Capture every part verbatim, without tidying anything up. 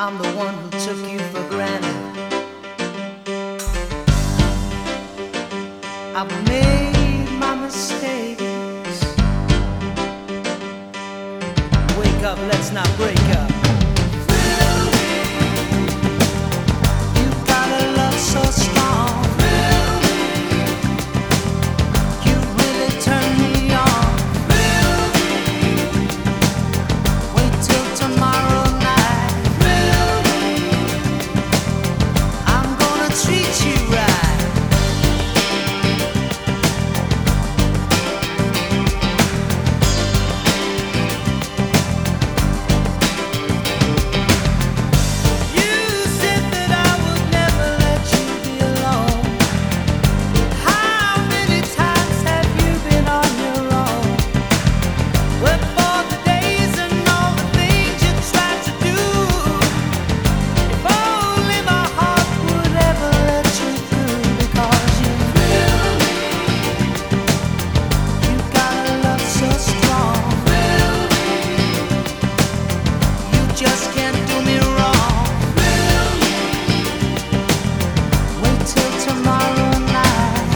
I'm the one who took you for granted. I've made my mistakes. Wake up, let's not break up. You got a love so strong. You really turn me on. Wait till tomorrow night. I'm gonna treat you right. Just can't do me wrong. Wait till tomorrow night.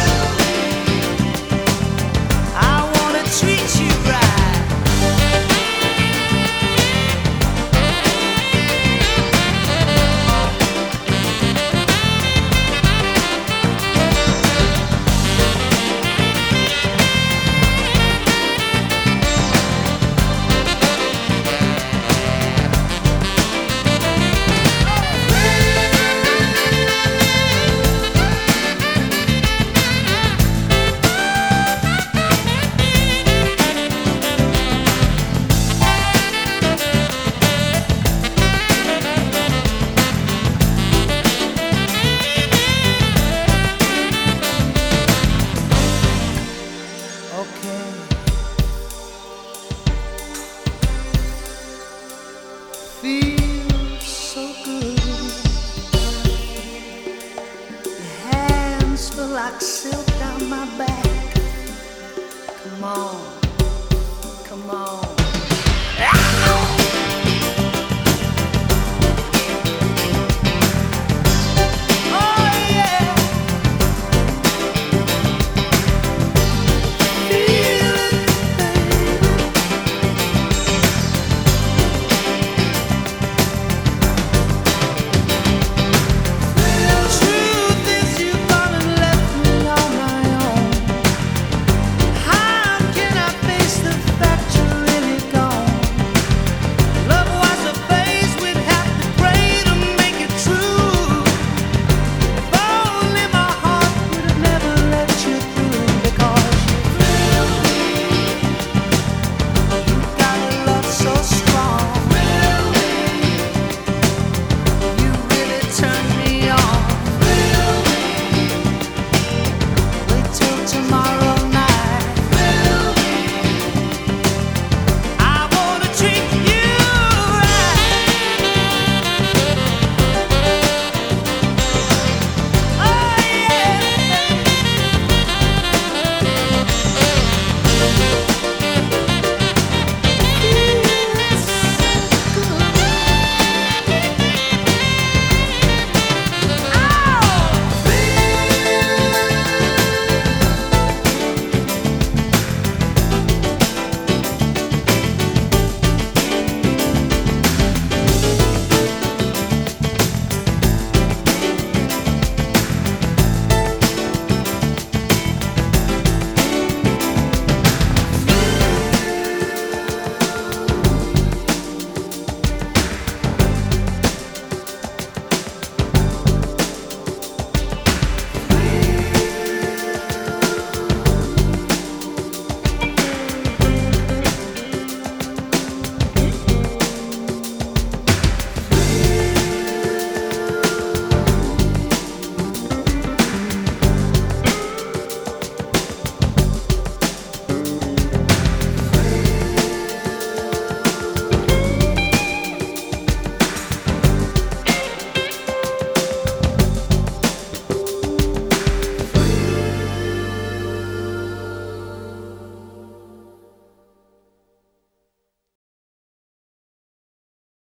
I wanna treat you right. Feels so good. Your hands feel like silk down my back. Come on.